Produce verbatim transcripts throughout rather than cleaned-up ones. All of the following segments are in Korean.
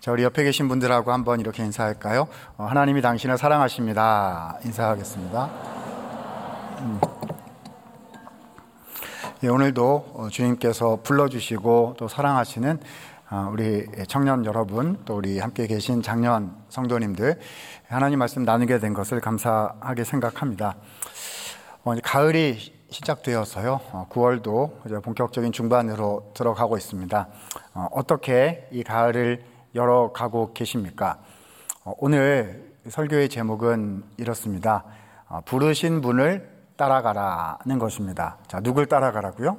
자, 우리 옆에 계신 분들하고 한번 이렇게 인사할까요? 어, 하나님이 당신을 사랑하십니다. 인사하겠습니다. 음. 예, 오늘도 어, 주님께서 불러주시고 또 사랑하시는 어, 우리 청년 여러분, 또 우리 함께 계신 장년 성도님들, 하나님 말씀 나누게 된 것을 감사하게 생각합니다. 어, 가을이 시작되어서요, 어, 구월도 이제 본격적인 중반으로 들어가고 있습니다. 어, 어떻게 이 가을을 열어가고 계십니까? 어, 오늘 설교의 제목은 이렇습니다. 어, 부르신 분을 따라가라는 것입니다. 자, 누굴 따라가라고요?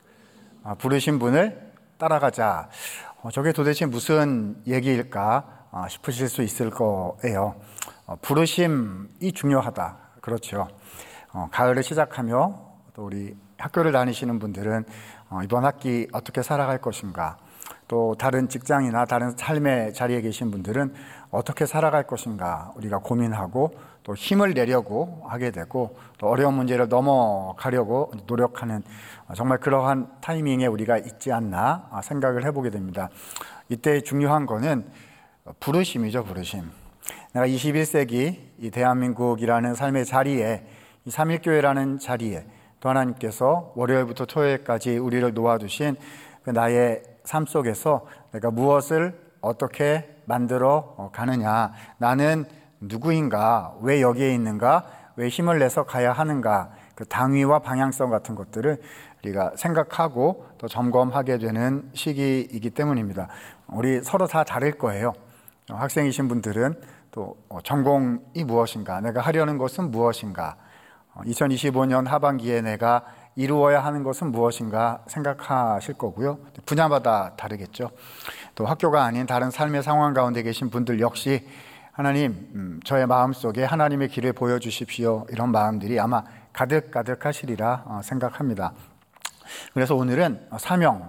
어, 부르신 분을 따라가자. 어, 저게 도대체 무슨 얘기일까 어, 싶으실 수 있을 거예요. 어, 부르심이 중요하다. 그렇죠. 어, 가을을 시작하며 또 우리 학교를 다니시는 분들은 어, 이번 학기 어떻게 살아갈 것인가, 또 다른 직장이나 다른 삶의 자리에 계신 분들은 어떻게 살아갈 것인가 우리가 고민하고 또 힘을 내려고 하게 되고 또 어려운 문제를 넘어가려고 노력하는 정말 그러한 타이밍에 우리가 있지 않나 생각을 해보게 됩니다. 이때 중요한 거는 부르심이죠. 부르심. 내가 이십일 세기 이 대한민국이라는 삶의 자리에, 이 삼일교회라는 자리에 또 하나님께서 월요일부터 토요일까지 우리를 놓아두신 그 나의 삶 속에서 내가 무엇을 어떻게 만들어 가느냐, 나는 누구인가, 왜 여기에 있는가, 왜 힘을 내서 가야 하는가, 그 당위와 방향성 같은 것들을 우리가 생각하고 또 점검하게 되는 시기이기 때문입니다. 우리 서로 다 다를 거예요. 학생이신 분들은 또 전공이 무엇인가, 내가 하려는 것은 무엇인가, 이천이십오 년 하반기에 내가 이루어야 하는 것은 무엇인가 생각하실 거고요. 분야마다 다르겠죠. 또 학교가 아닌 다른 삶의 상황 가운데 계신 분들 역시 하나님, 음, 저의 마음속에 하나님의 길을 보여주십시오, 이런 마음들이 아마 가득가득하시리라 어, 생각합니다. 그래서 오늘은 사명,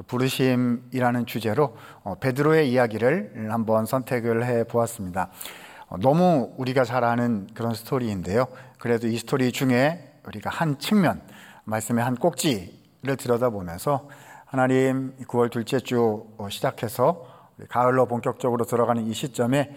부르심이라는 주제로 어, 베드로의 이야기를 한번 선택을 해보았습니다. 어, 너무 우리가 잘 아는 그런 스토리인데요. 그래도 이 스토리 중에 우리가 한 측면, 말씀의 한 꼭지를 들여다보면서 하나님 구월 둘째 주 시작해서 가을로 본격적으로 들어가는 이 시점에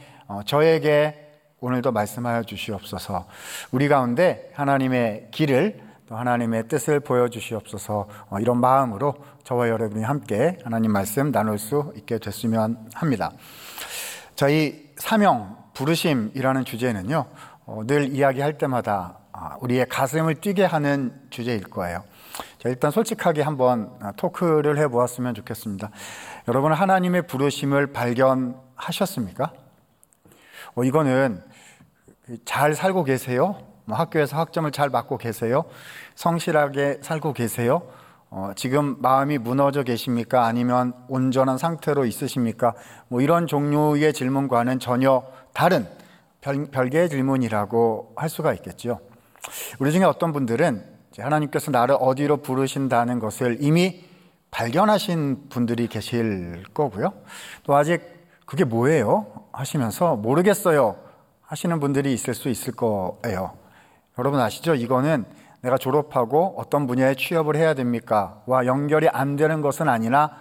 저에게 오늘도 말씀하여 주시옵소서, 우리 가운데 하나님의 길을 또 하나님의 뜻을 보여주시옵소서, 이런 마음으로 저와 여러분이 함께 하나님 말씀 나눌 수 있게 됐으면 합니다. 저희 사명, 부르심이라는 주제는요, 늘 이야기할 때마다 우리의 가슴을 뛰게 하는 주제일 거예요. 자, 일단 솔직하게 한번 토크를 해보았으면 좋겠습니다. 여러분, 하나님의 부르심을 발견하셨습니까? 어, 이거는 잘 살고 계세요? 뭐 학교에서 학점을 잘 받고 계세요? 성실하게 살고 계세요? 어, 지금 마음이 무너져 계십니까? 아니면 온전한 상태로 있으십니까? 뭐 이런 종류의 질문과는 전혀 다른 별, 별개의 질문이라고 할 수가 있겠죠. 우리 중에 어떤 분들은 하나님께서 나를 어디로 부르신다는 것을 이미 발견하신 분들이 계실 거고요. 또 아직 그게 뭐예요? 하시면서 모르겠어요 하시는 분들이 있을 수 있을 거예요. 여러분 아시죠? 이거는 내가 졸업하고 어떤 분야에 취업을 해야 됩니까? 와 연결이 안 되는 것은 아니나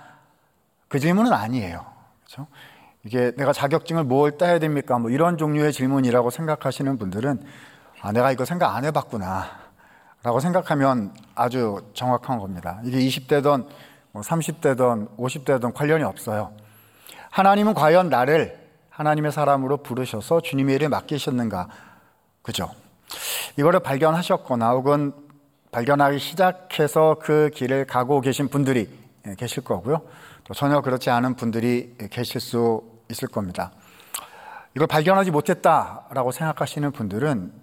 그 질문은 아니에요. 그렇죠? 이게 내가 자격증을 뭘 따야 됩니까? 뭐 이런 종류의 질문이라고 생각하시는 분들은 아, 내가 이거 생각 안 해봤구나 라고 생각하면 아주 정확한 겁니다. 이게 이십 대든 뭐 삼십 대든 오십 대든 관련이 없어요. 하나님은 과연 나를 하나님의 사람으로 부르셔서 주님의 일에 맡기셨는가? 그죠? 이거를 발견하셨거나 혹은 발견하기 시작해서 그 길을 가고 계신 분들이 계실 거고요. 또 전혀 그렇지 않은 분들이 계실 수 있을 겁니다. 이걸 발견하지 못했다라고 생각하시는 분들은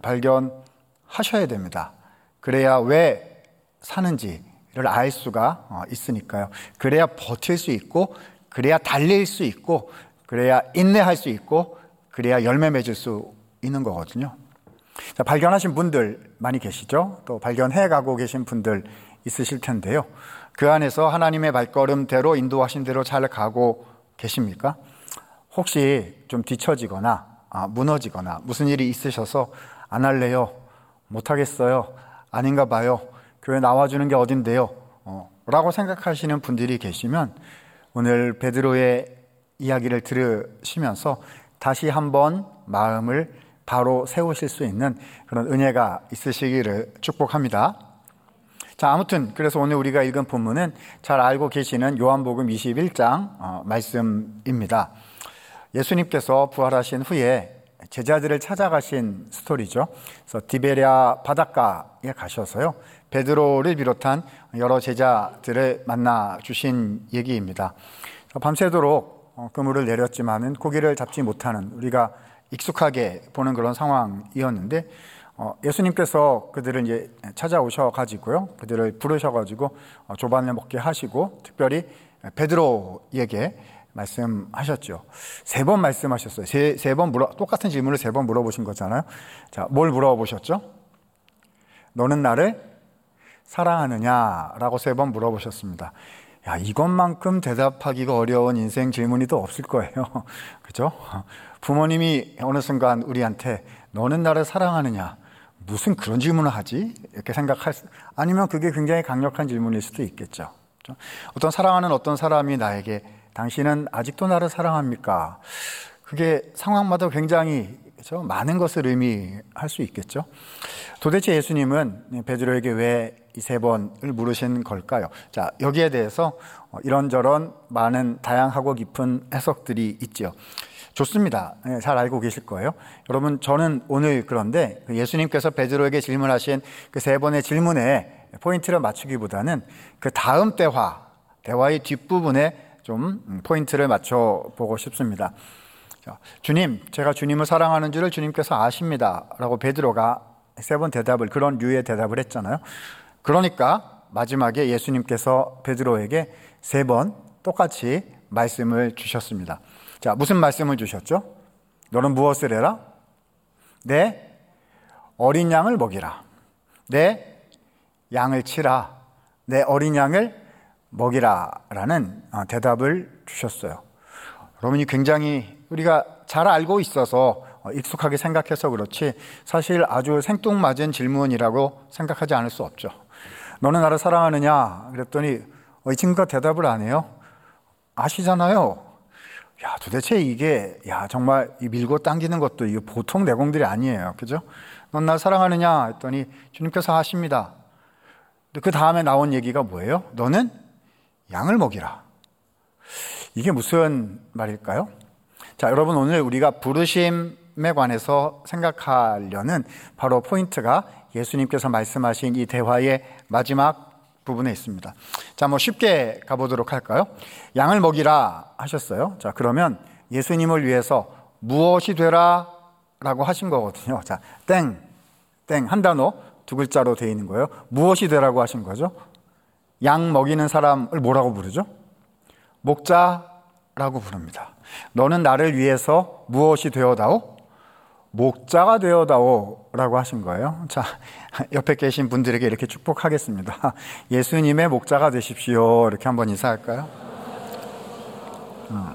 발견하셔야 됩니다. 그래야 왜 사는지를 알 수가 있으니까요. 그래야 버틸 수 있고, 그래야 달릴 수 있고, 그래야 인내할 수 있고, 그래야 열매 맺을 수 있는 거거든요. 자, 발견하신 분들 많이 계시죠? 또 발견해 가고 계신 분들 있으실 텐데요. 그 안에서 하나님의 발걸음대로 인도하신 대로 잘 가고 계십니까? 혹시 좀 뒤처지거나 아, 무너지거나 무슨 일이 있으셔서 안 할래요, 못하겠어요, 아닌가 봐요, 교회 나와주는 게 어딘데요 어, 라고 생각하시는 분들이 계시면 오늘 베드로의 이야기를 들으시면서 다시 한번 마음을 바로 세우실 수 있는 그런 은혜가 있으시기를 축복합니다. 자, 아무튼 그래서 오늘 우리가 읽은 본문은 잘 알고 계시는 요한복음 이십일 장 어, 말씀입니다. 예수님께서 부활하신 후에 제자들을 찾아가신 스토리죠. 그래서 디베랴 바닷가에 가셔서요, 베드로를 비롯한 여러 제자들을 만나 주신 얘기입니다. 밤새도록 그물을 내렸지만은 고기를 잡지 못하는, 우리가 익숙하게 보는 그런 상황이었는데, 예수님께서 그들을 이제 찾아오셔 가지고요, 그들을 부르셔 가지고 조반을 먹게 하시고, 특별히 베드로에게 말씀하셨죠. 세 번 말씀하셨어요. 세, 세 번 물어, 똑같은 질문을 세 번 물어보신 거잖아요. 자, 뭘 물어보셨죠? 너는 나를 사랑하느냐라고 세 번 물어보셨습니다. 야, 이것만큼 대답하기가 어려운 인생 질문이 또 없을 거예요. 그죠? 부모님이 어느 순간 우리한테 너는 나를 사랑하느냐, 무슨 그런 질문을 하지? 이렇게 생각할 수, 아니면 그게 굉장히 강력한 질문일 수도 있겠죠. 어떤 사랑하는 어떤 사람이 나에게 당신은 아직도 나를 사랑합니까? 그게 상황마다 굉장히 그렇죠? 많은 것을 의미할 수 있겠죠. 도대체 예수님은 베드로에게 왜 이 세 번을 물으신 걸까요? 자, 여기에 대해서 이런저런 많은 다양하고 깊은 해석들이 있죠. 좋습니다. 잘 알고 계실 거예요. 여러분, 저는 오늘 그런데 예수님께서 베드로에게 질문하신 그 세 번의 질문에 포인트를 맞추기보다는 그 다음 대화, 대화의 뒷부분에 좀 포인트를 맞춰보고 싶습니다. 자, 주님, 제가 주님을 사랑하는 줄을 주님께서 아십니다 라고 베드로가 세 번 대답을, 그런 류의 대답을 했잖아요. 그러니까 마지막에 예수님께서 베드로에게 세 번 똑같이 말씀을 주셨습니다. 자, 무슨 말씀을 주셨죠? 너는 무엇을 해라? 내 어린 양을 먹이라. 내 양을 치라. 내 어린 양을 먹이라 라는 대답을 주셨어요. 여러분이 굉장히 우리가 잘 알고 있어서 익숙하게 생각해서 그렇지, 사실 아주 생뚱맞은 질문이라고 생각하지 않을 수 없죠. 너는 나를 사랑하느냐? 그랬더니 이 친구가 대답을 안 해요. 아시잖아요. 야, 도대체 이게, 야, 정말 이 밀고 당기는 것도 이게 보통 내공들이 아니에요. 그죠? 넌 날 사랑하느냐? 했더니 주님께서 하십니다. 그 다음에 나온 얘기가 뭐예요? 너는 양을 먹이라. 이게 무슨 말일까요? 자, 여러분, 오늘 우리가 부르심에 관해서 생각하려는 바로 포인트가 예수님께서 말씀하신 이 대화의 마지막 부분에 있습니다. 자, 뭐 쉽게 가보도록 할까요? 양을 먹이라 하셨어요. 자, 그러면 예수님을 위해서 무엇이 되라 라고 하신 거거든요. 자, 땡, 땡, 한 단어, 두 글자로 되어 있는 거예요. 무엇이 되라고 하신 거죠? 양 먹이는 사람을 뭐라고 부르죠? 목자라고 부릅니다. 너는 나를 위해서 무엇이 되어다오? 목자가 되어다오 라고 하신 거예요. 자, 옆에 계신 분들에게 이렇게 축복하겠습니다. 예수님의 목자가 되십시오. 이렇게 한번 인사할까요? 음.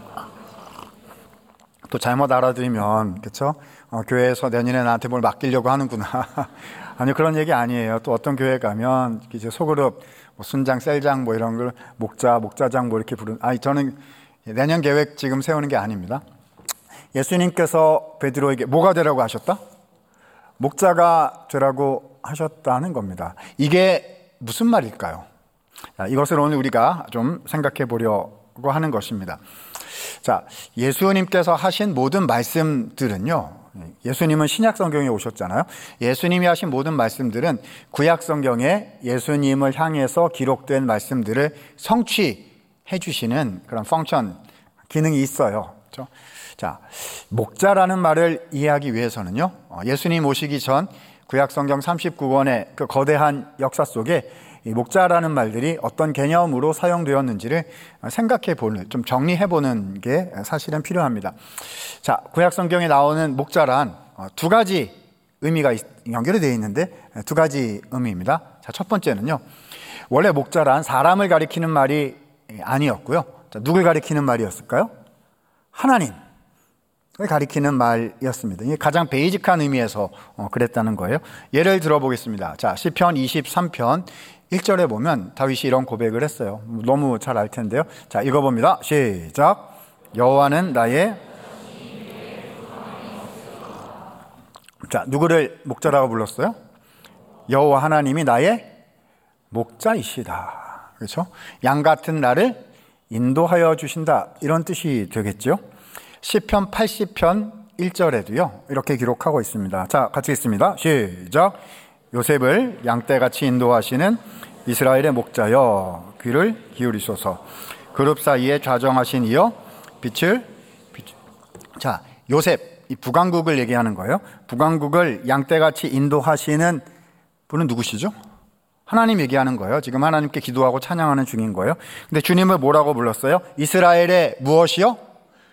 또 잘못 알아들으면, 그렇죠? 어, 교회에서 내년에 나한테 뭘 맡기려고 하는구나. 아니, 그런 얘기 아니에요. 또 어떤 교회 가면 이제 소그룹, 뭐 순장, 셀장 뭐 이런 걸 목자, 목자장 뭐 이렇게 부르는, 아니, 저는 내년 계획 지금 세우는 게 아닙니다. 예수님께서 베드로에게 뭐가 되라고 하셨다? 목자가 되라고 하셨다는 겁니다. 이게 무슨 말일까요? 자, 이것을 오늘 우리가 좀 생각해 보려고 하는 것입니다. 자, 예수님께서 하신 모든 말씀들은요, 예수님은 신약 성경에 오셨잖아요. 예수님이 하신 모든 말씀들은 구약 성경에 예수님을 향해서 기록된 말씀들을 성취해 주시는 그런 펑션, 기능이 있어요. 그렇죠? 자, 목자라는 말을 이해하기 위해서는요, 예수님 오시기 전 구약 성경 삼십구 권의 그 거대한 역사 속에 이 목자라는 말들이 어떤 개념으로 사용되었는지를 생각해 보는, 좀 정리해 보는 게 사실은 필요합니다. 자, 구약 성경에 나오는 목자란 두 가지 의미가 연결이 되어 있는데 두 가지 의미입니다. 자, 첫 번째는요, 원래 목자란 사람을 가리키는 말이 아니었고요. 자, 누굴 가리키는 말이었을까요? 하나님을 가리키는 말이었습니다. 이게 가장 베이직한 의미에서 그랬다는 거예요. 예를 들어보겠습니다. 자, 시편 이십삼 편 일 절에 보면 다윗이 이런 고백을 했어요. 너무 잘 알 텐데요. 자, 읽어봅니다. 시작. 여호와는 나의 자, 누구를 목자라고 불렀어요? 여호와 하나님이 나의 목자이시다. 그렇죠? 양 같은 나를 인도하여 주신다. 이런 뜻이 되겠죠? 시편 팔십 편 일 절에도요. 이렇게 기록하고 있습니다. 자, 같이 읽습니다. 시작. 요셉을 양떼같이 인도하시는 이스라엘의 목자여 귀를 기울이소서. 그룹 사이에 좌정하신 이여 빛을 비추. 자, 요셉 이 북왕국을 얘기하는 거예요. 북왕국을 양떼같이 인도하시는 분은 누구시죠? 하나님 얘기하는 거예요. 지금 하나님께 기도하고 찬양하는 중인 거예요. 근데 주님을 뭐라고 불렀어요? 이스라엘의 무엇이요?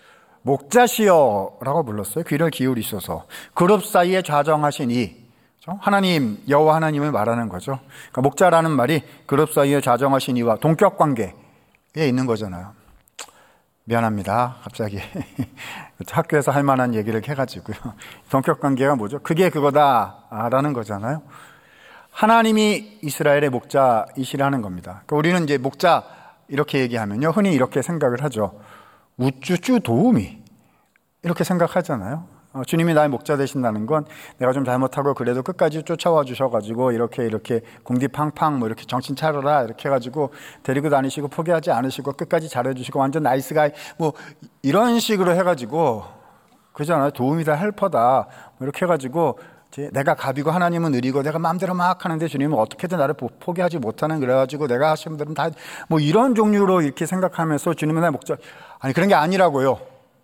목자시여 라고 불렀어요. 귀를 기울이셔서. 그룹 사이에 좌정하신 이 하나님, 여호와 하나님을 말하는 거죠. 그러니까 목자라는 말이 그룹 사이에 좌정하신 이와 동격 관계에 있는 거잖아요. 미안합니다. 갑자기 학교에서 할 만한 얘기를 해가지고요. 동격 관계가 뭐죠? 그게 그거다라는 거잖아요. 하나님이 이스라엘의 목자이시라는 겁니다. 그러니까 우리는 이제 목자 이렇게 얘기하면요, 흔히 이렇게 생각을 하죠. 우쭈쭈 도우미 이렇게 생각하잖아요. 어, 주님이 나의 목자 되신다는 건 내가 좀 잘못하고 그래도 끝까지 쫓아와 주셔가지고 이렇게 이렇게 궁디팡팡 뭐 이렇게 정신 차려라 이렇게 해가지고 데리고 다니시고 포기하지 않으시고 끝까지 잘해주시고 완전 나이스 가이 뭐 이런 식으로 해가지고 그잖아요. 도움이다 헬퍼다 뭐 이렇게 해가지고 내가 갑이고 하나님은 의리고 내가 마음대로 막 하는데 주님은 어떻게든 나를 포기하지 못하는 그래가지고 내가 하시는 분들은 다 뭐 이런 종류로 이렇게 생각하면서 주님은 나의 목자 아니 그런 게 아니라고요.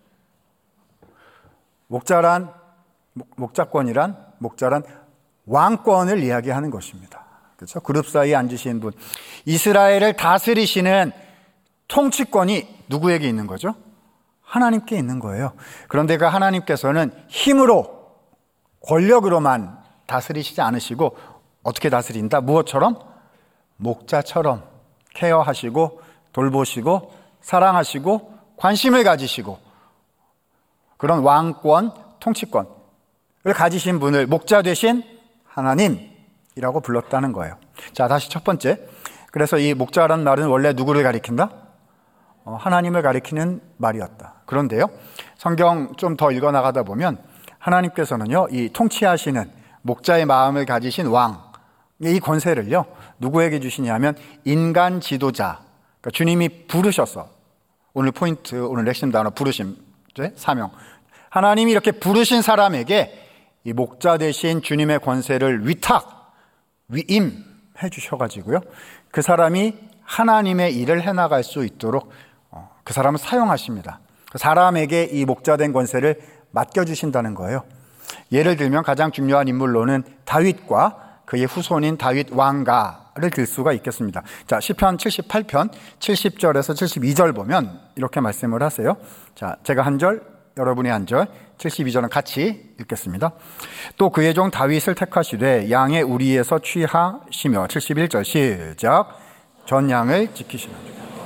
목자란 목자권이란 목자란 왕권을 이야기하는 것입니다. 그렇죠? 그룹 사이에 앉으신 분 이스라엘을 다스리시는 통치권이 누구에게 있는 거죠? 하나님께 있는 거예요. 그런데 그 하나님께서는 힘으로 권력으로만 다스리시지 않으시고 어떻게 다스린다? 무엇처럼? 목자처럼 케어하시고 돌보시고 사랑하시고 관심을 가지시고 그런 왕권, 통치권을 가지신 분을 목자 되신 하나님이라고 불렀다는 거예요. 자, 다시 첫 번째. 그래서 이 목자라는 말은 원래 누구를 가리킨다? 어, 하나님을 가리키는 말이었다. 그런데요, 성경 좀 더 읽어나가다 보면 하나님께서는요, 이 통치하시는 목자의 마음을 가지신 왕, 이 권세를요, 누구에게 주시냐면 인간 지도자, 그러니까 주님이 부르셔서 오늘 포인트, 오늘 핵심 단어 부르심, 사명. 하나님이 이렇게 부르신 사람에게 이 목자 대신 주님의 권세를 위탁, 위임해 주셔가지고요, 그 사람이 하나님의 일을 해나갈 수 있도록 그 사람을 사용하십니다. 그 사람에게 이 목자된 권세를 맡겨주신다는 거예요. 예를 들면 가장 중요한 인물로는 다윗과 그의 후손인 다윗 왕가를 들 수가 있겠습니다. 자, 시편 칠십팔 편 칠십 절에서 칠십이 절 보면 이렇게 말씀을 하세요. 자, 제가 한 절, 여러분이 한 절, 칠십이 절은 같이 읽겠습니다. 또 그의 종 다윗을 택하시되 양의 우리에서 취하시며 칠십일 절 시작. 전 양을 지키시며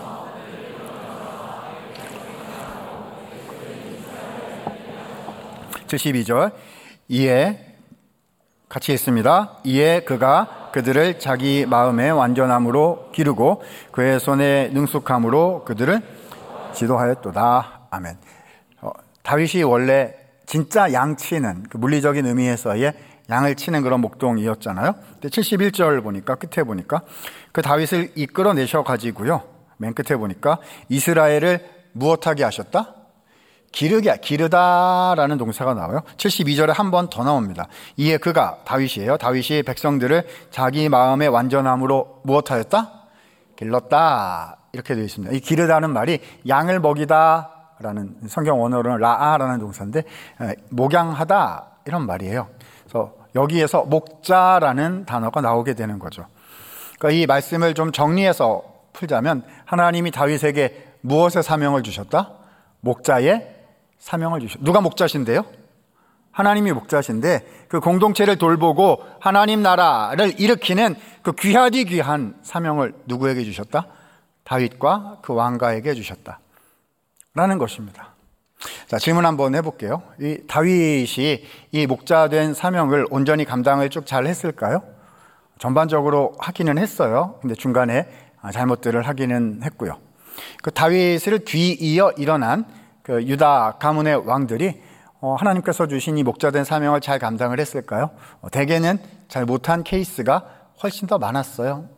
칠십이 절 이에 같이 읽습니다. 이에 그가 그들을 자기 마음의 완전함으로 기르고 그의 손의 능숙함으로 그들을 지도하였도다. 아멘. 어, 다윗이 원래 진짜 양치는 그 물리적인 의미에서의 양을 치는 그런 목동이었잖아요. 근데 칠십일 절 보니까 끝에 보니까 그 다윗을 이끌어내셔 가지고요. 맨 끝에 보니까 이스라엘을 무엇하게 하셨다? 기르게, 기르다라는 동사가 나와요. 칠십이 절에 한 번 더 나옵니다. 이에 그가, 다윗이에요. 다윗이 백성들을 자기 마음의 완전함으로 무엇하였다? 길렀다. 이렇게 되어 있습니다. 이 기르다는 말이 양을 먹이다 라는 성경 원어로는 라아라는 동사인데 목양하다 이런 말이에요. 그래서 여기에서 목자라는 단어가 나오게 되는 거죠. 그러니까 이 말씀을 좀 정리해서 풀자면 하나님이 다윗에게 무엇의 사명을 주셨다? 목자의 사명을 주셨다. 누가 목자신데요? 하나님이 목자신데 그 공동체를 돌보고 하나님 나라를 일으키는 그 귀하디 귀한 사명을 누구에게 주셨다? 다윗과 그 왕가에게 주셨다 라는 것입니다. 자, 질문 한번 해볼게요. 이 다윗이 이 목자된 사명을 온전히 감당을 쭉 잘 했을까요? 전반적으로 하기는 했어요. 근데 중간에 잘못들을 하기는 했고요. 그 다윗을 뒤이어 일어난 그 유다 가문의 왕들이 어, 하나님께서 주신 이 목자된 사명을 잘 감당을 했을까요? 어, 대개는 잘 못한 케이스가 훨씬 더 많았어요.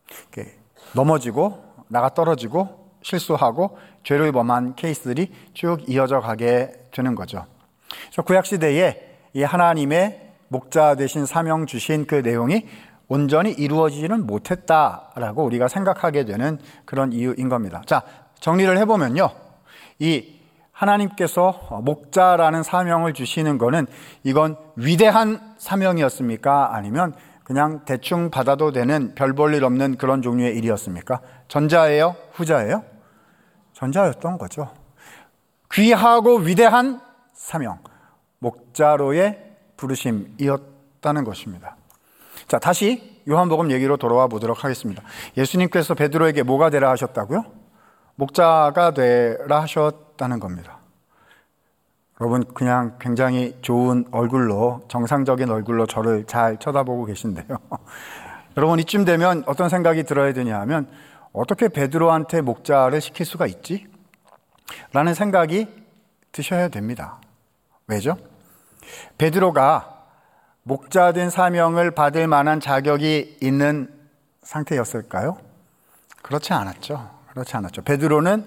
넘어지고 나가 떨어지고 실수하고 죄를 범한 케이스들이 쭉 이어져 가게 되는 거죠. 그래서 구약시대에 이 하나님의 목자 되신 사명 주신 그 내용이 온전히 이루어지지는 못했다라고 우리가 생각하게 되는 그런 이유인 겁니다. 자, 정리를 해보면요. 이 하나님께서 목자라는 사명을 주시는 거는 이건 위대한 사명이었습니까? 아니면 그냥 대충 받아도 되는 별 볼 일 없는 그런 종류의 일이었습니까? 전자예요? 후자예요? 전자였던 거죠. 귀하고 위대한 사명, 목자로의 부르심이었다는 것입니다. 자, 다시 요한복음 얘기로 돌아와 보도록 하겠습니다. 예수님께서 베드로에게 뭐가 되라 하셨다고요? 목자가 되라 하셨다는 겁니다. 여러분, 그냥 굉장히 좋은 얼굴로, 정상적인 얼굴로 저를 잘 쳐다보고 계신데요. 여러분, 이쯤 되면 어떤 생각이 들어야 되냐 하면 어떻게 베드로한테 목자를 시킬 수가 있지? 라는 생각이 드셔야 됩니다. 왜죠? 베드로가 목자된 사명을 받을 만한 자격이 있는 상태였을까요? 그렇지 않았죠. 그렇지 않았죠. 베드로는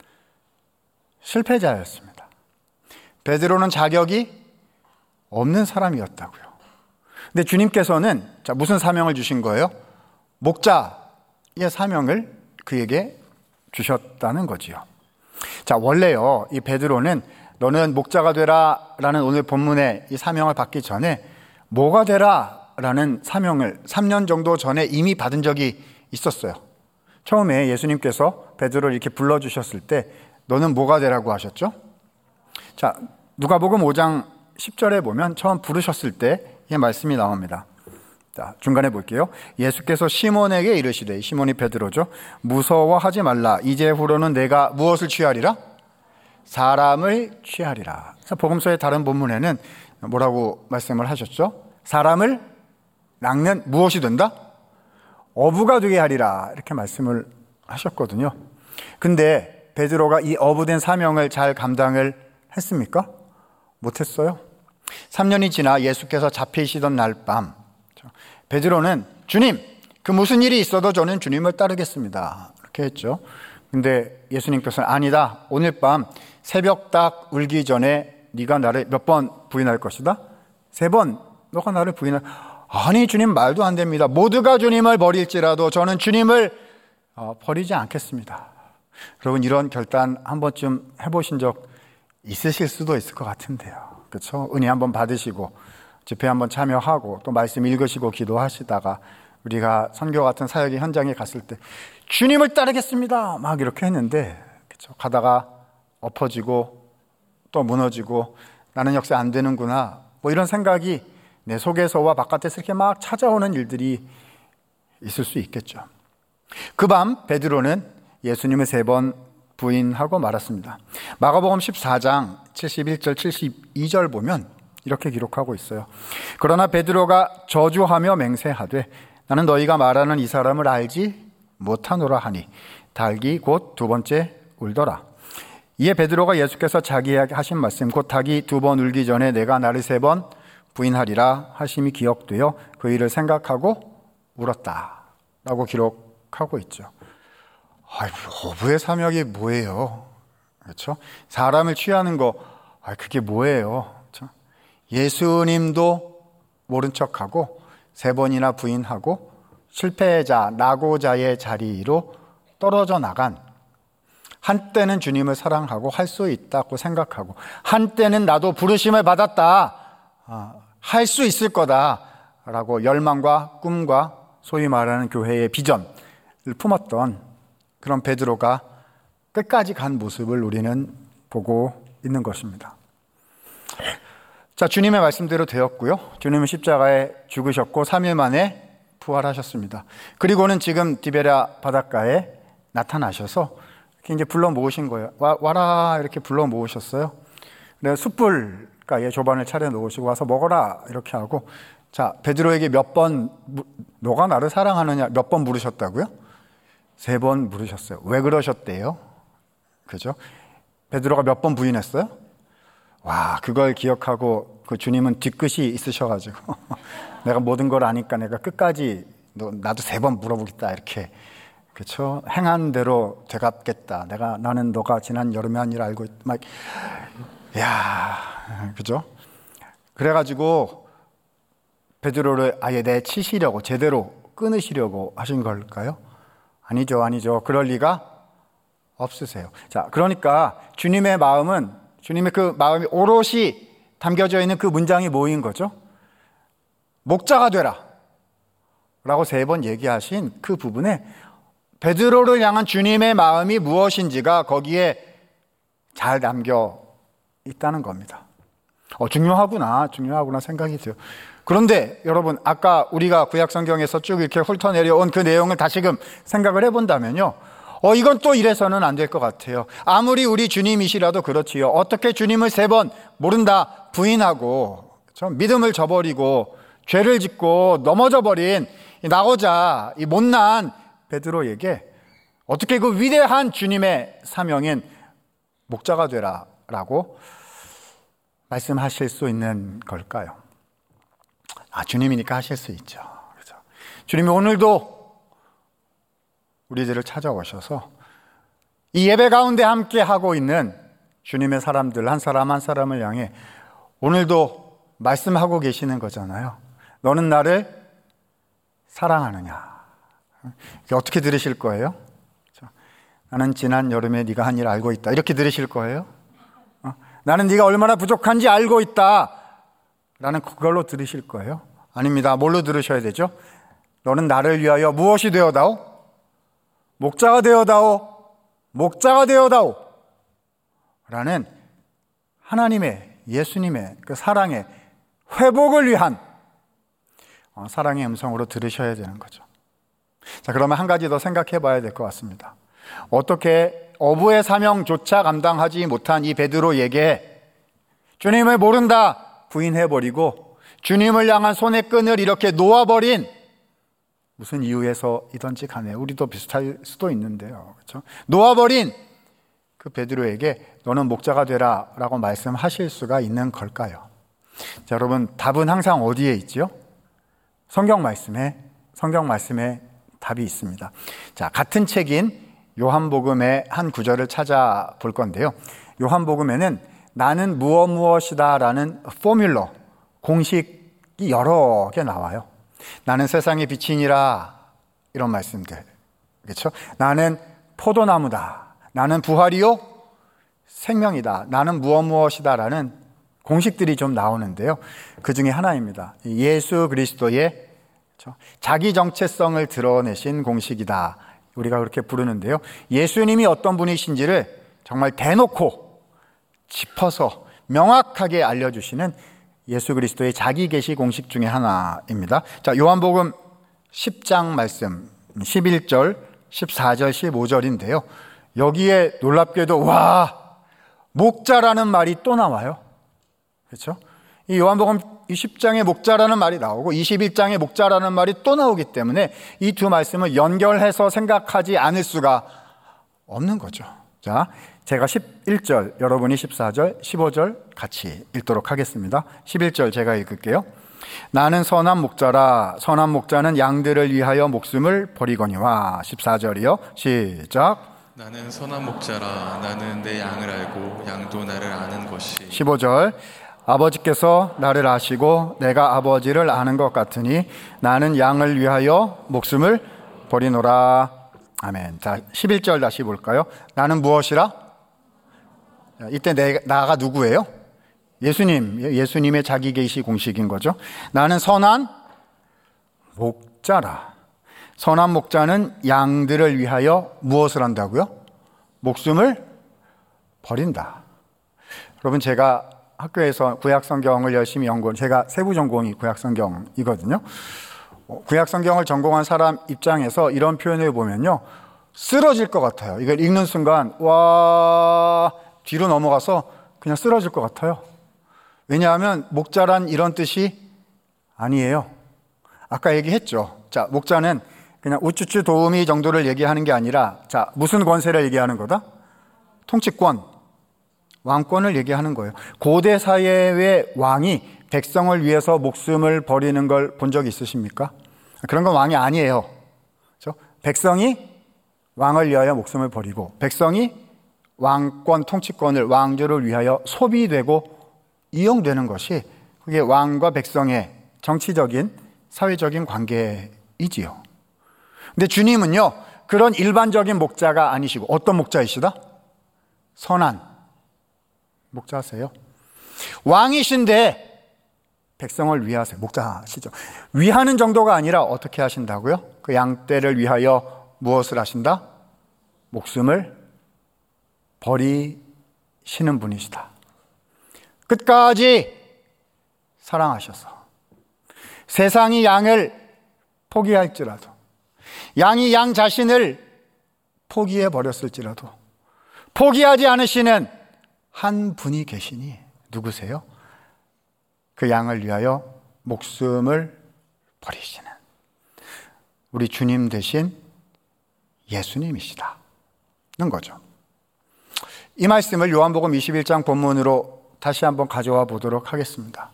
실패자였습니다. 베드로는 자격이 없는 사람이었다고요. 근데 주님께서는 자, 무슨 사명을 주신 거예요? 목자의 사명을 그에게 주셨다는 거지요. 자, 원래요, 이 베드로는 너는 목자가 되라 라는 오늘 본문의 이 사명을 받기 전에 뭐가 되라 라는 사명을 삼 년 정도 전에 이미 받은 적이 있었어요. 처음에 예수님께서 베드로를 이렇게 불러주셨을 때 너는 뭐가 되라고 하셨죠? 자, 누가복음 오 장 십 절에 보면 처음 부르셨을 때 이 말씀이 나옵니다. 자, 중간에 볼게요. 예수께서 시몬에게 이르시되, 시몬이 베드로죠. 무서워하지 말라. 이제후로는 내가 무엇을 취하리라? 사람을 취하리라. 그래서 복음서의 다른 본문에는 뭐라고 말씀을 하셨죠? 사람을 낚는 무엇이 된다? 어부가 되게 하리라. 이렇게 말씀을 하셨거든요. 근데 베드로가 이 어부된 사명을 잘 감당을 했습니까? 못했어요. 삼 년이 지나 예수께서 잡히시던 날 밤, 베드로는 주님, 그 무슨 일이 있어도 저는 주님을 따르겠습니다. 이렇게 했죠. 근데 예수님께서는 아니다. 오늘 밤 새벽 딱 울기 전에 네가 나를 몇 번 부인할 것이다? 세 번 너가 나를 부인할. 아니 주님, 말도 안 됩니다. 모두가 주님을 버릴지라도 저는 주님을 어, 버리지 않겠습니다. 여러분, 이런 결단 한 번쯤 해보신 적 있으실 수도 있을 것 같은데요. 그렇죠? 은혜 한번 받으시고 집회 한번 참여하고 또 말씀 읽으시고 기도하시다가 우리가 선교 같은 사역의 현장에 갔을 때 주님을 따르겠습니다 막 이렇게 했는데, 그렇죠? 가다가 엎어지고 또 무너지고 나는 역시 안 되는구나 뭐 이런 생각이 내 속에서와 바깥에서 이렇게 막 찾아오는 일들이 있을 수 있겠죠. 그 밤 베드로는 예수님을 세 번 부인하고 말았습니다. 마가복음 십사 장 칠십일 절 칠십이 절 보면 이렇게 기록하고 있어요. 그러나 베드로가 저주하며 맹세하되 나는 너희가 말하는 이 사람을 알지 못하노라 하니 닭이 곧 두 번째 울더라. 이에 베드로가 예수께서 자기에게 하신 말씀, 곧 닭이 두 번 울기 전에 내가 나를 세 번 부인하리라 하심이 기억되어 그 일을 생각하고 울었다 라고 기록하고 있죠. 아, 어부의 사명이 뭐예요? 그렇죠? 사람을 취하는 거, 아, 그게 뭐예요? 그렇죠? 예수님도 모른 척하고 세 번이나 부인하고 실패자, 낙오자의 자리로 떨어져 나간, 한때는 주님을 사랑하고 할 수 있다고 생각하고 한때는 나도 부르심을 받았다, 아, 할 수 있을 거다라고 열망과 꿈과 소위 말하는 교회의 비전을 품었던 그런 베드로가 끝까지 간 모습을 우리는 보고 있는 것입니다. 자, 주님의 말씀대로 되었고요. 주님은 십자가에 죽으셨고 삼 일 만에 부활하셨습니다. 그리고는 지금 디베랴 바닷가에 나타나셔서 이렇게 이제 불러 모으신 거예요. 와, 와라 이렇게 불러 모으셨어요. 그래서 숯불가에 조반을 차려 놓으시고 와서 먹어라 이렇게 하고, 자, 베드로에게 몇 번 너가 나를 사랑하느냐 몇 번 물으셨다고요? 세 번 물으셨어요. 왜 그러셨대요? 그죠? 베드로가 몇 번 부인했어요? 와, 그걸 기억하고 그 주님은 뒤끝이 있으셔가지고 내가 모든 걸 아니까 내가 끝까지 너, 나도 세 번 물어보겠다 이렇게, 그렇죠? 행한 대로 되갚겠다. 내가 나는 너가 지난 여름에 한 일 알고 있, 막, 야, 그죠? 그래가지고 베드로를 아예 내치시려고 제대로 끊으시려고 하신 걸까요? 아니죠, 아니죠. 그럴 리가 없으세요. 자, 그러니까 주님의 마음은, 주님의 그 마음이 오롯이 담겨져 있는 그 문장이 뭐인 거죠? 목자가 되라 라고 세 번 얘기하신 그 부분에 베드로를 향한 주님의 마음이 무엇인지가 거기에 잘 담겨 있다는 겁니다. 어, 중요하구나, 중요하구나 생각이 들어요. 그런데 여러분, 아까 우리가 구약성경에서 쭉 이렇게 훑어내려온 그 내용을 다시금 생각을 해본다면요, 어, 이건 또 이래서는 안 될 것 같아요. 아무리 우리 주님이시라도 그렇지요. 어떻게 주님을 세 번 모른다 부인하고, 그렇죠? 믿음을 저버리고 죄를 짓고 넘어져 버린 나고자 이 못난 베드로에게 어떻게 그 위대한 주님의 사명인 목자가 되라 라고 말씀하실 수 있는 걸까요? 아, 주님이니까 하실 수 있죠. 그렇죠? 주님이 오늘도 우리들을 찾아오셔서 이 예배 가운데 함께 하고 있는 주님의 사람들 한 사람 한 사람을 향해 오늘도 말씀하고 계시는 거잖아요. 너는 나를 사랑하느냐? 어떻게 들으실 거예요? 나는 지난 여름에 네가 한 일 알고 있다. 이렇게 들으실 거예요? 어? 나는 네가 얼마나 부족한지 알고 있다. 라는 그걸로 들으실 거예요? 아닙니다. 뭘로 들으셔야 되죠? 너는 나를 위하여 무엇이 되어다오? 목자가 되어다오. 목자가 되어다오. 라는 하나님의, 예수님의 그 사랑의 회복을 위한 어, 사랑의 음성으로 들으셔야 되는 거죠. 자, 그러면 한 가지 더 생각해 봐야 될 것 같습니다. 어떻게 어부의 사명조차 감당하지 못한 이 베드로에게 주님을 모른다 부인해버리고 주님을 향한 손의 끈을 이렇게 놓아버린 무슨 이유에서이든지 간에 우리도 비슷할 수도 있는데요. 그렇죠? 놓아버린 그 베드로에게 너는 목자가 되라 라고 말씀하실 수가 있는 걸까요? 자, 여러분, 답은 항상 어디에 있지요? 성경 말씀에, 성경 말씀에 답이 있습니다. 자, 같은 책인 요한복음의 한 구절을 찾아볼 건데요. 요한복음에는 나는 무엇 무엇이다 라는 포뮬러, 공식이 여러 개 나와요. 나는 세상의 빛이니라, 이런 말씀들. 그렇죠? 나는 포도나무다. 나는 부활이요 생명이다. 나는 무엇 무엇이다 라는 공식들이 좀 나오는데요. 그 중에 하나입니다. 예수 그리스도의 자기 정체성을 드러내신 공식이다. 우리가 그렇게 부르는데요. 예수님이 어떤 분이신지를 정말 대놓고 짚어서 명확하게 알려주시는 예수 그리스도의 자기 계시 공식 중에 하나입니다. 자, 요한복음 십 장 말씀 십일 절, 십사 절, 십오 절인데요. 여기에 놀랍게도 와, 목자라는 말이 또 나와요. 그렇죠? 이 요한복음 십 장의 목자라는 말이 나오고 이십일 장의 목자라는 말이 또 나오기 때문에 이 두 말씀을 연결해서 생각하지 않을 수가 없는 거죠. 자, 제가 십일 절, 여러분이 십사 절, 십오 절 같이 읽도록 하겠습니다. 십일 절 제가 읽을게요. 나는 선한 목자라. 선한 목자는 양들을 위하여 목숨을 버리거니와. 십사 절이요. 시작. 나는 선한 목자라. 나는 내 양을 알고 양도 나를 아는 것이. 십오 절. 아버지께서 나를 아시고 내가 아버지를 아는 것 같으니 나는 양을 위하여 목숨을 버리노라. 아멘. 자, 십일 절 다시 볼까요? 나는 무엇이라? 이때 내, 나가 누구예요? 예수님, 예수님의 자기 계시 공식인 거죠. 나는 선한 목자라. 선한 목자는 양들을 위하여 무엇을 한다고요? 목숨을 버린다. 여러분, 제가 학교에서 구약성경을 열심히 연구한, 제가 세부 전공이 구약성경이거든요. 구약성경을 전공한 사람 입장에서 이런 표현을 보면요, 쓰러질 것 같아요. 이걸 읽는 순간 와, 뒤로 넘어가서 그냥 쓰러질 것 같아요. 왜냐하면 목자란 이런 뜻이 아니에요. 아까 얘기했죠. 자, 목자는 그냥 우쭈쭈 도우미 정도를 얘기하는 게 아니라, 자, 무슨 권세를 얘기하는 거다? 통치권, 왕권을 얘기하는 거예요. 고대 사회의 왕이 백성을 위해서 목숨을 버리는 걸 본 적이 있으십니까? 그런 건 왕이 아니에요. 그렇죠? 백성이 왕을 위하여 목숨을 버리고 백성이 왕권, 통치권을, 왕조를 위하여 소비되고 이용되는 것이 그게 왕과 백성의 정치적인, 사회적인 관계이지요. 근데 주님은요, 그런 일반적인 목자가 아니시고 어떤 목자이시다? 선한 목자세요. 왕이신데 백성을 위하세요. 목자시죠. 위하는 정도가 아니라 어떻게 하신다고요? 그 양떼를 위하여 무엇을 하신다? 목숨을 버리시는 분이시다. 끝까지 사랑하셔서 세상이 양을 포기할지라도, 양이 양 자신을 포기해 버렸을지라도 포기하지 않으시는 한 분이 계시니 누구세요? 그 양을 위하여 목숨을 버리시는 우리 주님 되신 예수님이시다는 거죠. 이 말씀을 요한복음 이십일 장 본문으로 다시 한번 가져와 보도록 하겠습니다.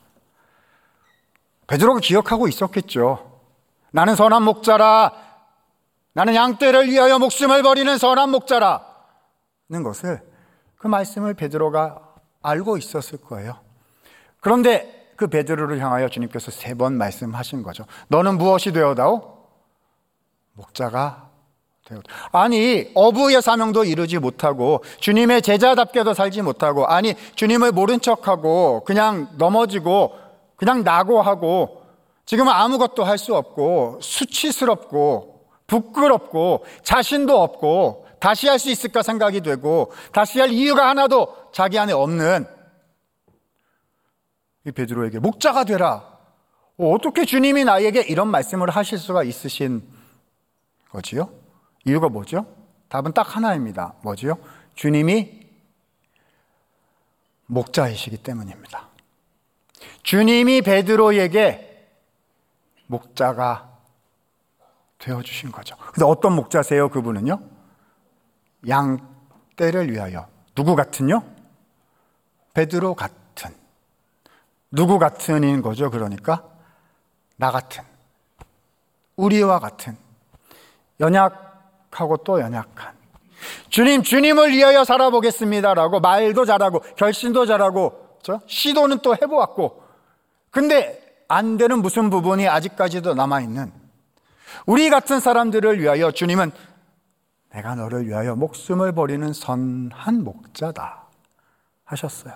베드로가 기억하고 있었겠죠. 나는 선한 목자라, 나는 양떼를 위하여 목숨을 버리는 선한 목자라는 것을, 그 말씀을 베드로가 알고 있었을 거예요. 그런데 그 베드로를 향하여 주님께서 세 번 말씀하신 거죠. 너는 무엇이 되어다오? 목자가 되어다오. 아니, 어부의 사명도 이루지 못하고 주님의 제자답게도 살지 못하고, 아니 주님을 모른 척하고 그냥 넘어지고 그냥 낙오하고 지금은 아무것도 할 수 없고 수치스럽고 부끄럽고 자신도 없고 다시 할 수 있을까 생각이 되고 다시 할 이유가 하나도 자기 안에 없는 이 베드로에게 목자가 되라. 어떻게 주님이 나에게 이런 말씀을 하실 수가 있으신 거지요? 이유가 뭐죠? 답은 딱 하나입니다. 뭐지요? 주님이 목자이시기 때문입니다. 주님이 베드로에게 목자가 되어주신 거죠. 근데 어떤 목자세요? 그분은요? 양떼를 위하여. 누구 같은요? 베드로 같은. 누구 같은인 거죠? 그러니까 나 같은, 우리와 같은, 연약하고 또 연약한 주님, 주님을 위하여 살아보겠습니다라고 말도 잘하고 결심도 잘하고 그렇죠? 시도는 또 해보았고, 근데 안 되는 무슨 부분이 아직까지도 남아있는 우리 같은 사람들을 위하여 주님은 내가 너를 위하여 목숨을 버리는 선한 목자다 하셨어요.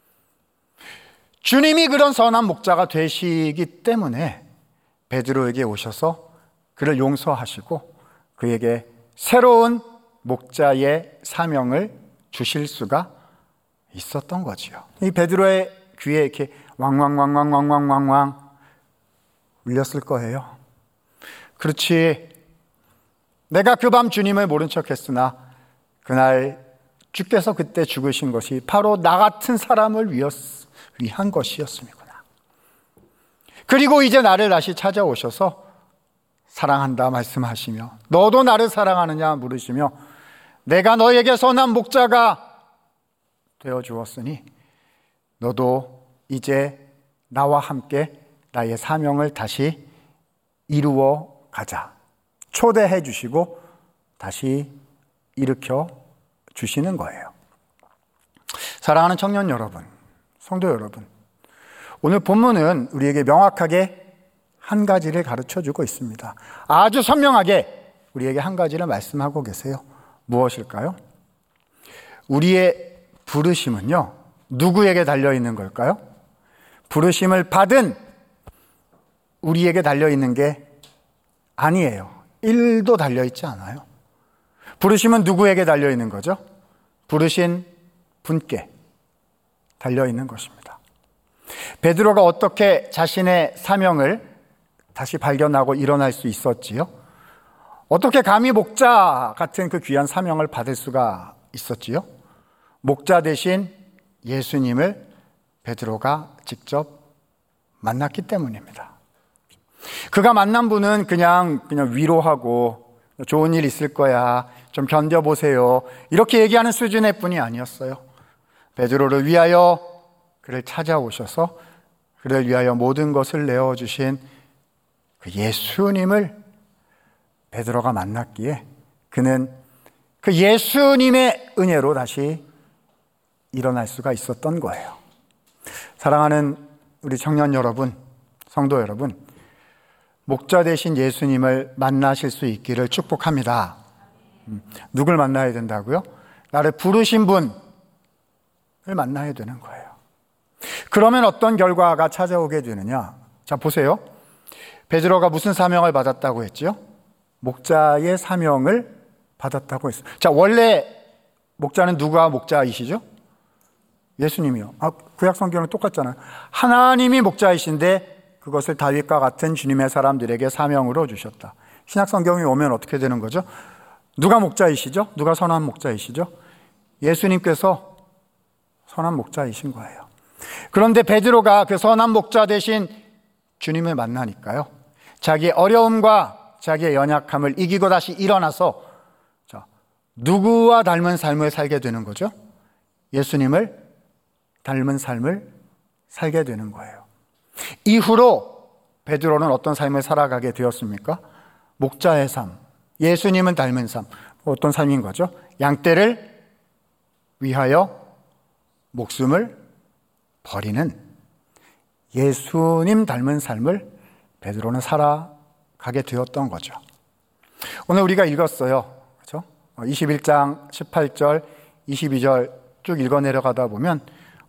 주님이 그런 선한 목자가 되시기 때문에 베드로에게 오셔서 그를 용서하시고 그에게 새로운 목자의 사명을 주실 수가 있었던 거지요. 이 베드로의 귀에 이렇게 왕왕왕왕왕왕왕왕 울렸을 거예요. 그렇지, 내가 그 밤 주님을 모른 척했으나 그날 주께서 그때 죽으신 것이 바로 나 같은 사람을 위했 위한 것이었습니구나. 그리고 이제 나를 다시 찾아오셔서 사랑한다 말씀하시며 너도 나를 사랑하느냐 물으시며 내가 너에게 선한 목자가 되어 주었으니 너도 이제 나와 함께 나의 사명을 다시 이루어 가자. 초대해 주시고 다시 일으켜 주시는 거예요. 사랑하는 청년 여러분, 성도 여러분, 오늘 본문은 우리에게 명확하게 한 가지를 가르쳐주고 있습니다. 아주 선명하게 우리에게 한 가지를 말씀하고 계세요. 무엇일까요? 우리의 부르심은요, 누구에게 달려있는 걸까요? 부르심을 받은 우리에게 달려있는 게 아니에요. 일도 달려있지 않아요. 부르심은 누구에게 달려있는 거죠? 부르신 분께 달려있는 것입니다. 베드로가 어떻게 자신의 사명을 다시 발견하고 일어날 수 있었지요? 어떻게 감히 목자 같은 그 귀한 사명을 받을 수가 있었지요? 목자 대신 예수님을 베드로가 직접 만났기 때문입니다. 그가 만난 분은 그냥 그냥 위로하고 좋은 일 있을 거야, 좀 견뎌보세요, 이렇게 얘기하는 수준의 분이 아니었어요. 베드로를 위하여 그를 찾아오셔서 그를 위하여 모든 것을 내어주신 그 예수님을 베드로가 만났기에 그는 그 예수님의 은혜로 다시 일어날 수가 있었던 거예요. 사랑하는 우리 청년 여러분, 성도 여러분, 목자 되신 예수님을 만나실 수 있기를 축복합니다. 음, 누굴 만나야 된다고요? 나를 부르신 분을 만나야 되는 거예요. 그러면 어떤 결과가 찾아오게 되느냐? 자, 보세요. 베드로가 무슨 사명을 받았다고 했죠? 목자의 사명을 받았다고 했어요. 자, 원래 목자는 누가 목자이시죠? 예수님이요. 아, 구약 성경은 똑같잖아요. 하나님이 목자이신데 그것을 다윗과 같은 주님의 사람들에게 사명으로 주셨다. 신약 성경이 오면 어떻게 되는 거죠? 누가 목자이시죠? 누가 선한 목자이시죠? 예수님께서 선한 목자이신 거예요. 그런데 베드로가 그 선한 목자 대신 주님을 만나니까요, 자기의 어려움과 자기의 연약함을 이기고 다시 일어나서 자, 누구와 닮은 삶을 살게 되는 거죠? 예수님을 닮은 삶을 살게 되는 거예요. 이후로 베드로는 어떤 삶을 살아가게 되었습니까? 목자의 삶, 예수님은 닮은 삶. 어떤 삶인 거죠? 양떼를 위하여 목숨을 버리는 예수님 닮은 삶을 베드로는 살아가게 되었던 거죠. 오늘 우리가 읽었어요. 그렇죠? 이십일 장 십팔 절, 이십이 절 쭉 읽어 내려가다 보면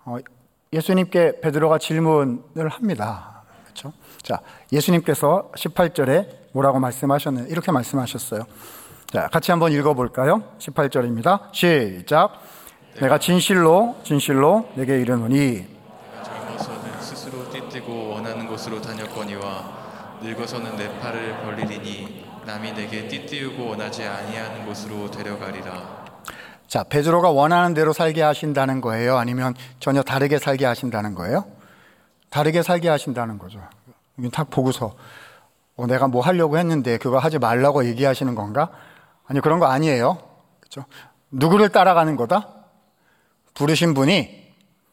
예수님께 베드로가 질문을 합니다. 그렇죠? 자, 예수님께서 십팔 절에 뭐라고 말씀하셨나요? 이렇게 말씀하셨어요. 자, 같이 한번 읽어볼까요? 십팔 절입니다. 시작. 내가 진실로 진실로 내게 이르노니 내가 젊어서는 스스로 띠띠고 원하는 곳으로 다녔거니와 늙어서는 내 팔을 벌리리니 남이 내게 띠띠우고 원하지 아니하는 곳으로 데려가리라. 자, 베드로가 원하는 대로 살게 하신다는 거예요? 아니면 전혀 다르게 살게 하신다는 거예요? 다르게 살게 하신다는 거죠. 딱 보고서 어, 내가 뭐 하려고 했는데 그거 하지 말라고 얘기하시는 건가? 아니, 그런 거 아니에요. 그렇죠? 누구를 따라가는 거다? 부르신 분이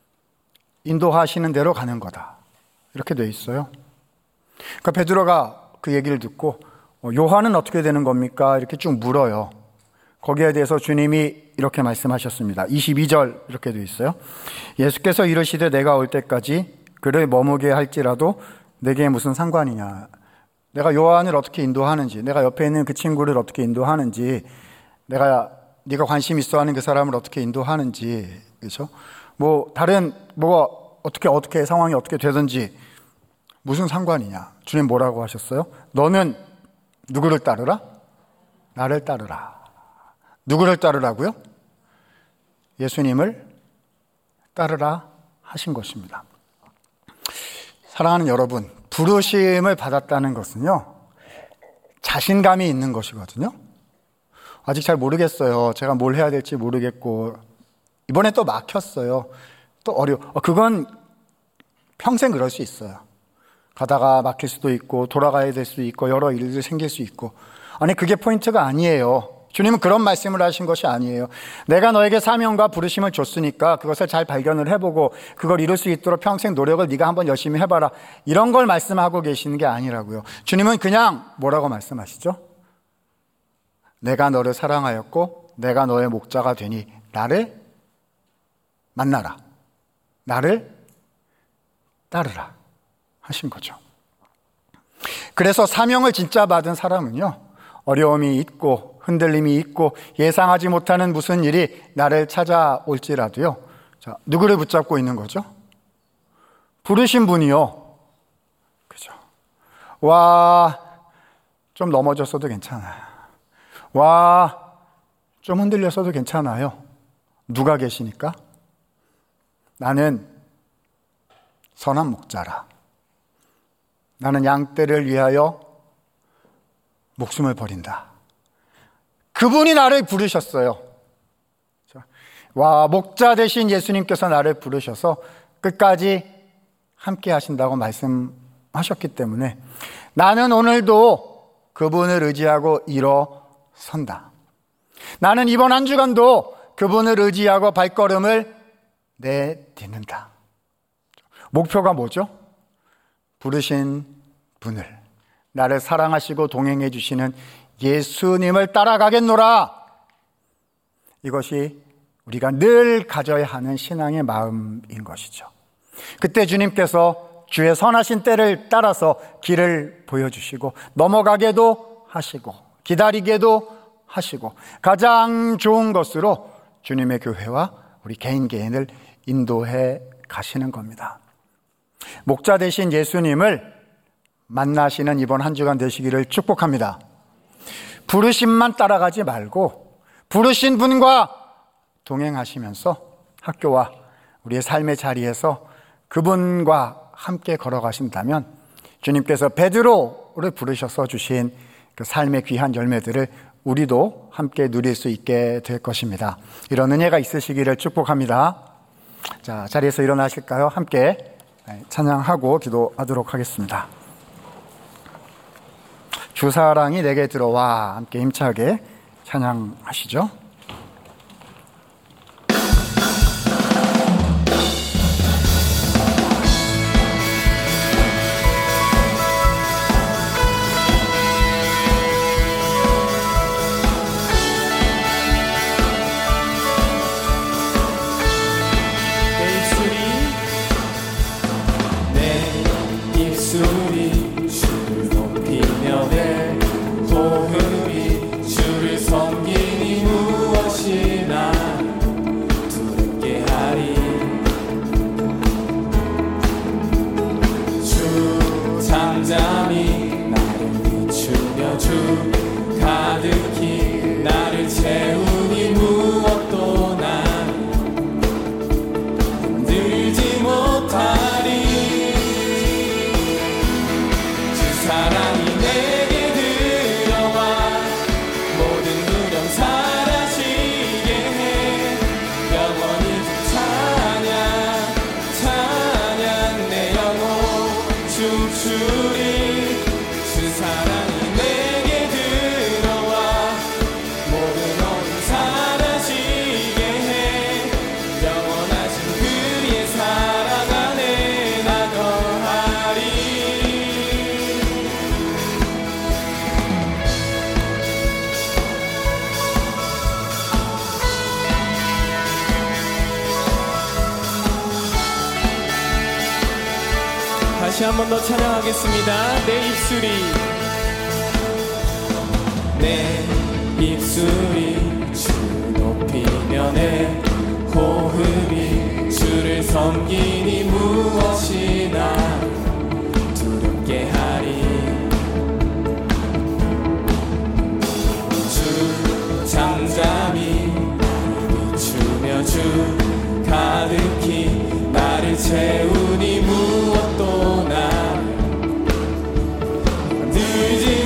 인도하시는 대로 가는 거다. 이렇게 돼 있어요. 그러니까 베드로가 그 얘기를 듣고 어, 요한은 어떻게 되는 겁니까? 이렇게 쭉 물어요. 거기에 대해서 주님이 이렇게 말씀하셨습니다. 이십이 절 이렇게 돼 있어요. 예수께서 이르시되 내가 올 때까지 그를 머무게 할지라도 내게 무슨 상관이냐. 내가 요한을 어떻게 인도하는지, 내가 옆에 있는 그 친구를 어떻게 인도하는지, 내가 네가 관심 있어하는 그 사람을 어떻게 인도하는지, 그렇죠? 뭐 다른 뭐 어떻게 어떻게 상황이 어떻게 되든지 무슨 상관이냐. 주님 뭐라고 하셨어요? 너는 누구를 따르라? 나를 따르라. 누구를 따르라고요? 예수님을 따르라 하신 것입니다. 사랑하는 여러분, 부르심을 받았다는 것은요, 자신감이 있는 것이거든요. 아직 잘 모르겠어요. 제가 뭘 해야 될지 모르겠고, 이번에 또 막혔어요. 또 어려워. 그건 평생 그럴 수 있어요. 가다가 막힐 수도 있고, 돌아가야 될 수도 있고, 여러 일들이 생길 수 있고. 아니, 그게 포인트가 아니에요. 주님은 그런 말씀을 하신 것이 아니에요. 내가 너에게 사명과 부르심을 줬으니까 그것을 잘 발견을 해보고 그걸 이룰 수 있도록 평생 노력을 네가 한번 열심히 해봐라. 이런 걸 말씀하고 계시는 게 아니라고요. 주님은 그냥 뭐라고 말씀하시죠? 내가 너를 사랑하였고 내가 너의 목자가 되니 나를 만나라. 나를 따르라 하신 거죠. 그래서 사명을 진짜 받은 사람은요, 어려움이 있고 흔들림이 있고 예상하지 못하는 무슨 일이 나를 찾아올지라도요, 자, 누구를 붙잡고 있는 거죠? 부르신 분이요. 그죠? 와, 좀 넘어졌어도 괜찮아요. 와, 좀 흔들렸어도 괜찮아요. 누가 계시니까? 나는 선한 목자라. 나는 양떼를 위하여 목숨을 버린다. 그분이 나를 부르셨어요. 와, 목자 되신 예수님께서 나를 부르셔서 끝까지 함께 하신다고 말씀하셨기 때문에 나는 오늘도 그분을 의지하고 일어선다. 나는 이번 한 주간도 그분을 의지하고 발걸음을 내딛는다. 목표가 뭐죠? 부르신 분을, 나를 사랑하시고 동행해 주시는 예수님을 따라가겠노라. 이것이 우리가 늘 가져야 하는 신앙의 마음인 것이죠. 그때 주님께서 주의 선하신 때를 따라서 길을 보여주시고 넘어가게도 하시고 기다리게도 하시고 가장 좋은 것으로 주님의 교회와 우리 개인 개인을 인도해 가시는 겁니다. 목자 되신 예수님을 만나시는 이번 한 주간 되시기를 축복합니다. 부르심만 따라가지 말고 부르신 분과 동행하시면서 학교와 우리의 삶의 자리에서 그분과 함께 걸어가신다면 주님께서 베드로를 부르셔서 주신 그 삶의 귀한 열매들을 우리도 함께 누릴 수 있게 될 것입니다. 이런 은혜가 있으시기를 축복합니다. 자, 자리에서 일어나실까요? 함께 찬양하고 기도하도록 하겠습니다. 주사랑이 내게 들어와, 함께 힘차게 찬양하시죠. 다시 한 번 더 찬양하겠습니다. 내 입술이 내 입술이 주를 높이며 내 호흡이 주를 섬기니 무엇이나 두렵게 하리. 주 잠잠히 나를 비추며 주 가득히 나를 채우니 무엇도 나 만들지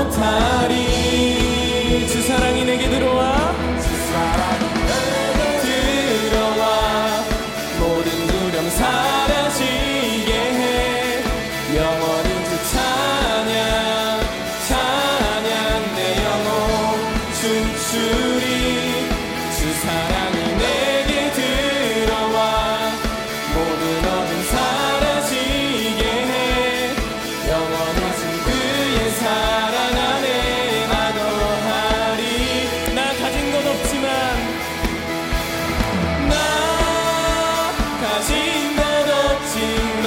못하리. 주 사랑이 내게 들어와 주 사랑이 내게 들어와 모든 두려움 사라지게 해. 영원히 주 찬양 찬양 내 영혼 춤추리. 주 사랑이 내게 들어와 모든 어둠 사라지게 해. 영원하신 그의 사랑 안에 나 거하리. 나 가진 것 없지만 나 가진 것 없지만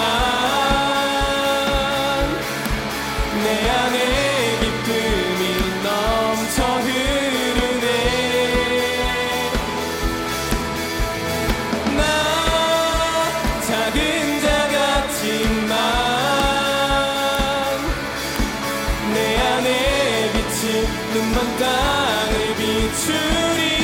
내 안에 기쁨이 넘쳐 흐르네. 나 작은 자 같지만 내 안에 빛이 눈먼 땅을 비추리.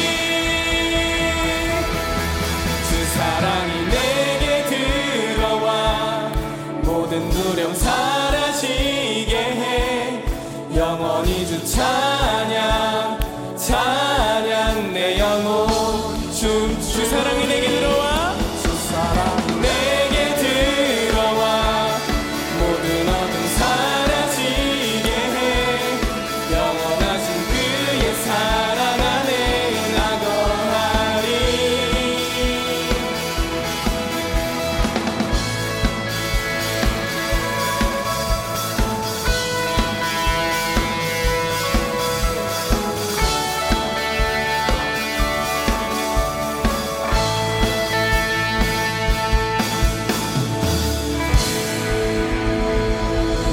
주 사랑이 내게 들어와 모든 두려움 사라지게 해. 영원히 주 찬양 찬양 내 영혼 춤. 주 사랑이 내게 들어와 주 사랑이 내게 들어와 모든 어둠 사라지게 해. 영원하신 그의 사랑 안에 나 거하리.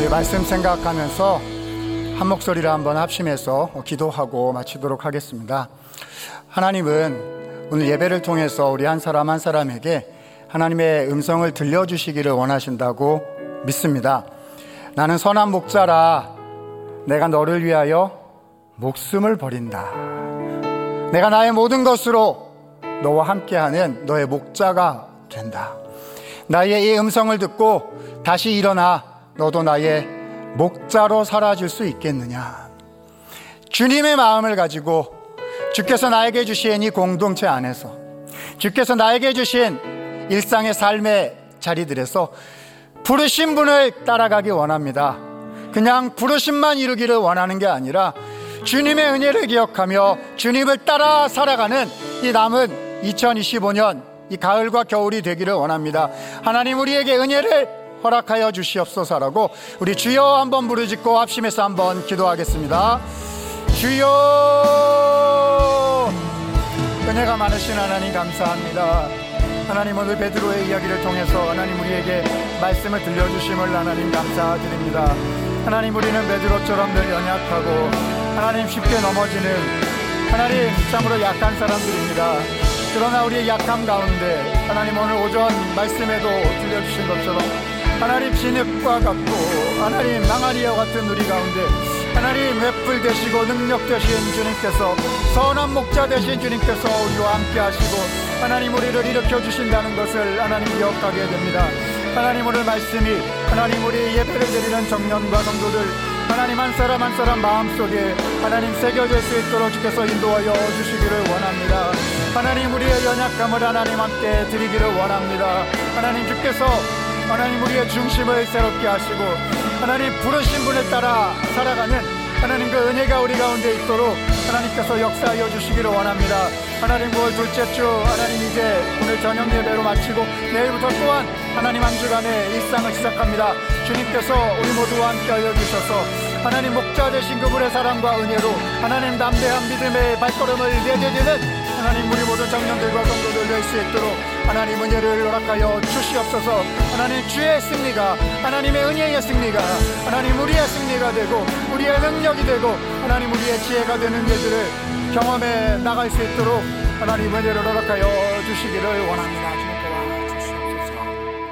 말씀 생각하면서 한 목소리로 한번 합심해서 기도하고 마치도록 하겠습니다. 하나님은 오늘 예배를 통해서 우리 한 사람 한 사람에게 하나님의 음성을 들려주시기를 원하신다고 믿습니다. 나는 선한 목자라 내가 너를 위하여 목숨을 버린다. 내가 나의 모든 것으로 너와 함께하는 너의 목자가 된다. 나의 이 음성을 듣고 다시 일어나 너도 나의 목자로 사라질 수 있겠느냐. 주님의 마음을 가지고 주께서 나에게 주신 이 공동체 안에서, 주께서 나에게 주신 일상의 삶의 자리들에서 부르신 분을 따라가기 원합니다. 그냥 부르심만 이루기를 원하는 게 아니라 주님의 은혜를 기억하며 주님을 따라 살아가는 이 남은 이천이십오 년 이 가을과 겨울이 되기를 원합니다. 하나님 우리에게 은혜를 허락하여 주시옵소서라고 우리 주여 한번 부르짖고 합심해서 한번 기도하겠습니다. 주여, 은혜가 많으신 하나님 감사합니다. 하나님 오늘 베드로의 이야기를 통해서 하나님 우리에게 말씀을 들려주심을 하나님 감사드립니다. 하나님 우리는 베드로처럼 늘 연약하고 하나님 쉽게 넘어지는 하나님 참으로 약한 사람들입니다. 그러나 우리의 약함 가운데 하나님 오늘 오전 말씀에도 들려주신 것처럼 하나님 진흙과 같고 하나님 망아리와 같은 우리 가운데 하나님 횃불 되시고 능력 되신 주님께서, 선한 목자 되신 주님께서 우리와 함께 하시고 하나님 우리를 일으켜 주신다는 것을 하나님 기억하게 됩니다. 하나님 오늘 말씀이 하나님 우리 예배를 드리는 청년과 성도들 하나님 한 사람 한 사람 마음속에 하나님 새겨질 수 있도록 주께서 인도하여 주시기를 원합니다. 하나님 우리의 연약함을 하나님 함께 드리기를 원합니다. 하나님 주께서 하나님 우리의 중심을 새롭게 하시고 하나님 부르신 분에 따라 살아가는 하나님 그 은혜가 우리 가운데 있도록 하나님께서 역사하여 주시기를 원합니다. 하나님 오늘 둘째 주 하나님 이제 오늘 저녁 예배로 마치고 내일부터 또한 하나님 한 주간의 일상을 시작합니다. 주님께서 우리 모두와 함께하여 주셔서 하나님 목자 되신 그분의 사랑과 은혜로 하나님 담대한 믿음의 발걸음을 내디디는 하나님 우리 모든 청년들과 성도들 될 수 있도록 하나님 은혜를 허락하여 주시옵소서. 하나님 주의 승리가 하나님의 은혜의 승리가 하나님 우리의 승리가 되고 우리의 능력이 되고 하나님 우리의 지혜가 되는 일들을 경험해 나갈 수 있도록 하나님 은혜를 허락하여 주시기를 원합니다. 주옵소서.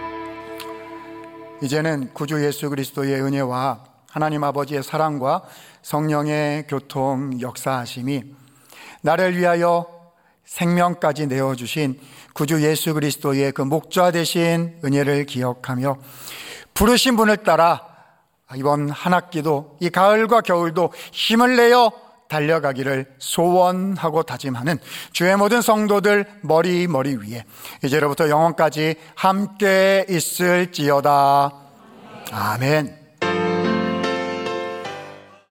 이제는 구주 예수 그리스도의 은혜와 하나님 아버지의 사랑과 성령의 교통 역사하심이 나를 위하여 생명까지 내어주신 구주 예수 그리스도의 그 목자 되신 은혜를 기억하며 부르신 분을 따라 이번 한 학기도 이 가을과 겨울도 힘을 내어 달려가기를 소원하고 다짐하는 주의 모든 성도들 머리 머리 위에 이제로부터 영원까지 함께 있을지어다. 아멘.